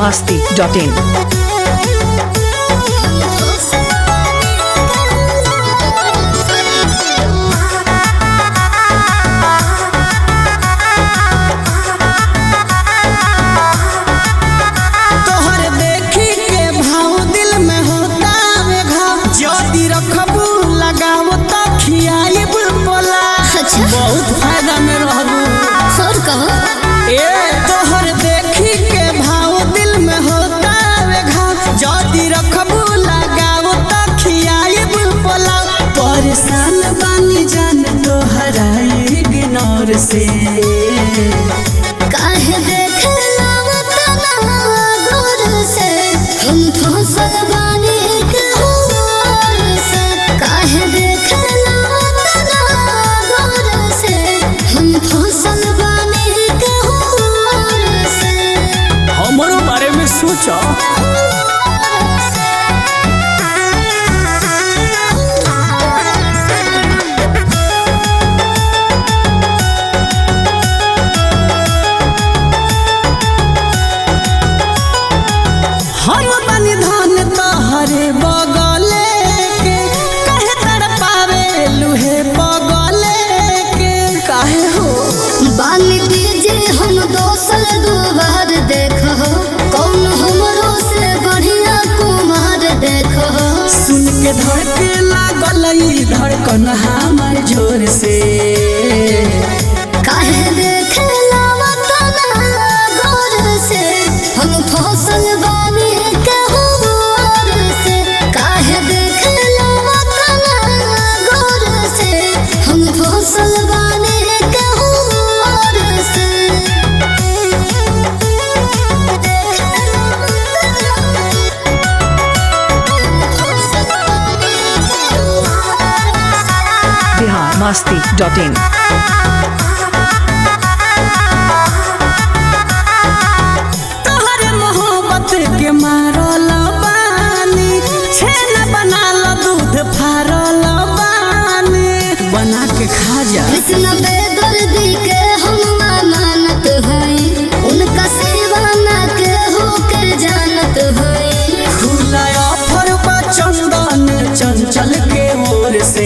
biharmasti.in। बहुत फायदा में रहबू और कहो तोहर देखी के भाव दिल में होता वे घाव जदी रखबू लगाओ त खियाइब पोला परेशान बानी जान तोहराई बिनौर से काहे देखला तना गोर से हम फसल बानी के होर से काहे देखला तना गोर से हम फसल बानी के होर से हमरो बारे में सोचो हम बनी धन तोहरे बगले के कहे तर पावे लुहे बगले के काहे हो बानी दीजे हम दोसल दुबार देखो कौन हमरो से बढ़िया कुमार देखो सुन के धड़के लागल ई धड़कन हमर जोर से काहे देखला तना गोर से हम फसल बानी के होर से काहे देखला तना गोर से हम फसल बानी के होर से biharmasti.in। तोहरे मोहब्बत के मारल बानी छेना बनाल दूध फारल बानी बना के खा जा कृष्ण बेदर्दी के हम मानत हई उनका सेवा ना के हो के जानत हई खुला ऑफर बा चंदन चंचल के ओर से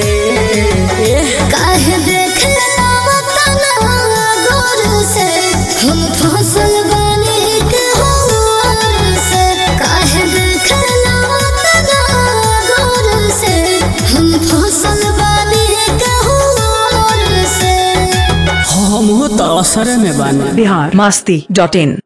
काहे देखला तना गोर से हम फसल बानी के होर से काहे देखला तना गोर से हम फसल बानी के होर से हम तो असर में बानी biharmasti.in।